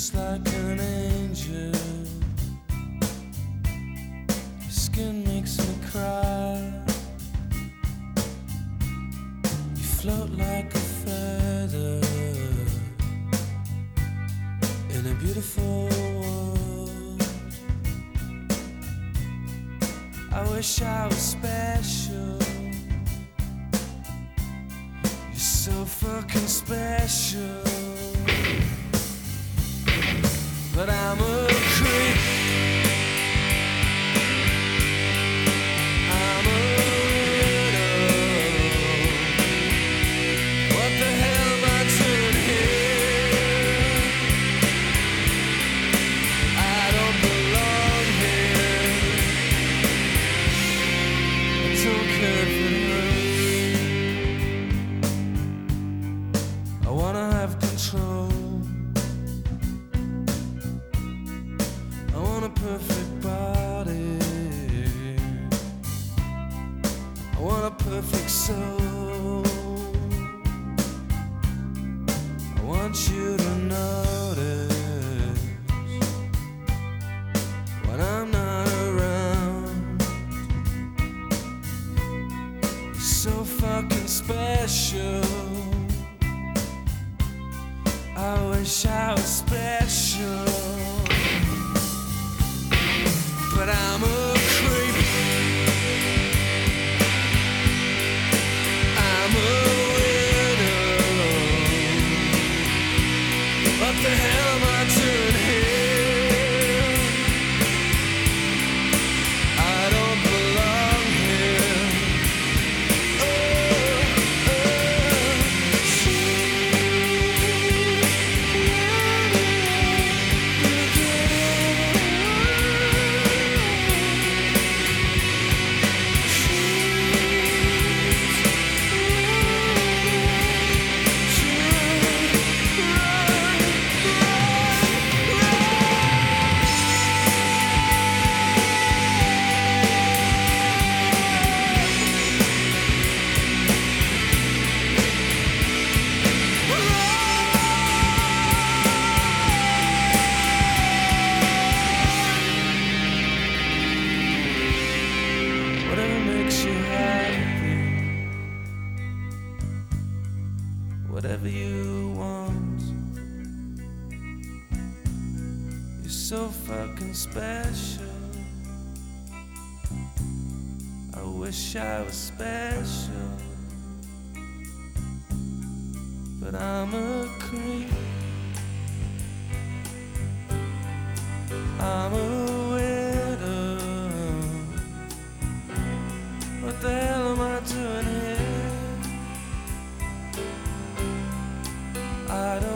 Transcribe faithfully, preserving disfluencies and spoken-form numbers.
just like an angel. Your skin makes me cry. You float like a feather in a beautiful world. I wish I was special. You're so fucking special. But I'm a creep. I'm a widow. What the hell am I doing here? I don't belong here. I don't care if it hurts. I wanna have control. I want a perfect body. I want a perfect soul. I want you to notice when I'm not around. You're so fucking special. I wish I was special. But I'm a creep. I'm a widow. What the hell am I doing here? I don't belong here. Oh, whatever makes you happy, whatever you want. You're so fucking special. I wish I was special. But I'm a creep. I'm a widow. What the hell am I doing here? I don't